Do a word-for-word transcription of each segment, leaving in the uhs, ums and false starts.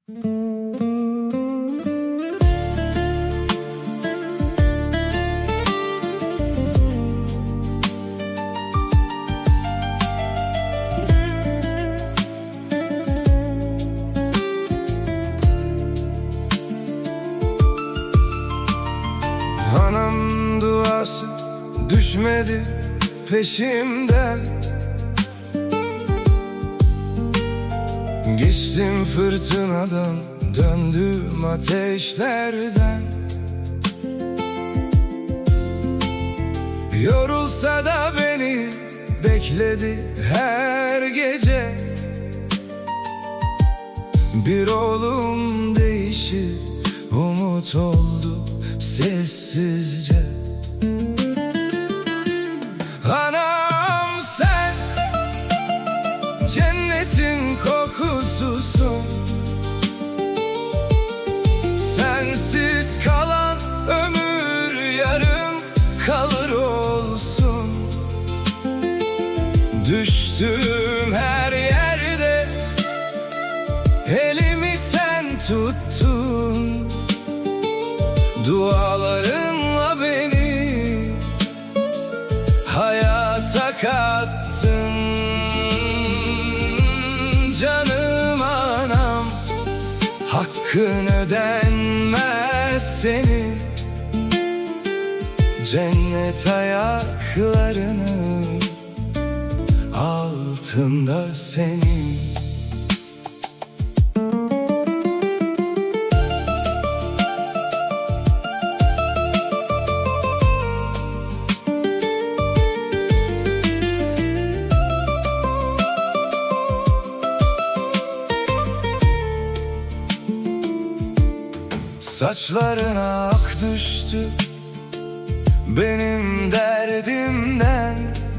Anam duası düşmedi peşimden, geçtim fırtınadan, döndüm ateşlerden. Yorulsa da beni bekledi her gece. Bir oğlum değişir, umut oldu sessizce. Anam sen cennetin kokususun, sensiz kalan ömür yarım kalır olsun. Düştüğüm her yerde elimi sen tuttun, dualarınla beni hayata kattın. Canım anam, hakkın ödenmez senin, cennet ayaklarının altında senin. Saçlarına ak düştü benim derdimden,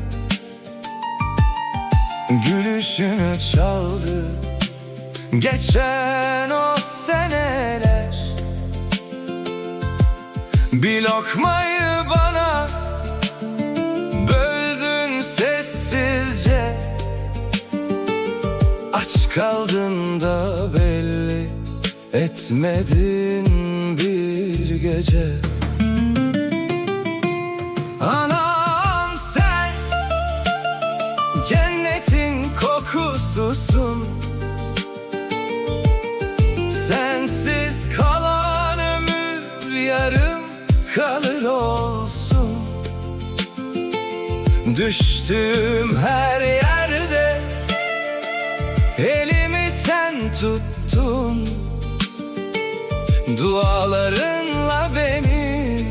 gülüşünü çaldı geçen o seneler. Bir lokmayı bana böldün sessizce, aç kaldın da belli etmedin bir gece. Anam sen cennetin kokususun, sensiz kalan ömür yarım kalır olsun. Düştüğüm her yerde elimi sen tuttun, dualarınla beni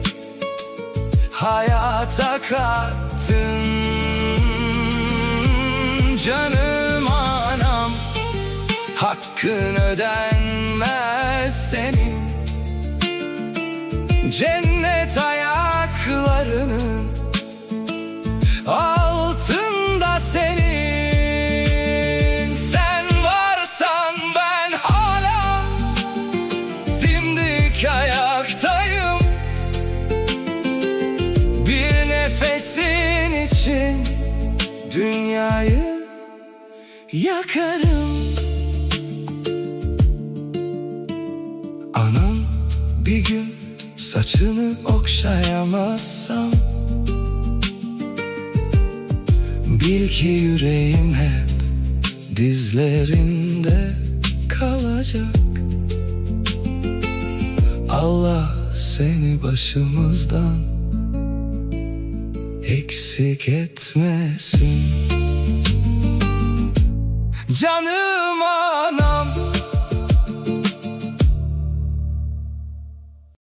hayata kattın. Canım anam, hakkın ödenmez senin, cennet ayaklarının altında senin. Sen varsan ben hala dimdik ayaktayım, bir nefesin için dünyayı yakarım. Anam, bir gün saçını okşayamazsam, bil ki yüreğim hep dizlerinde kalacak. Allah seni başımızdan eksik etmesin. Canım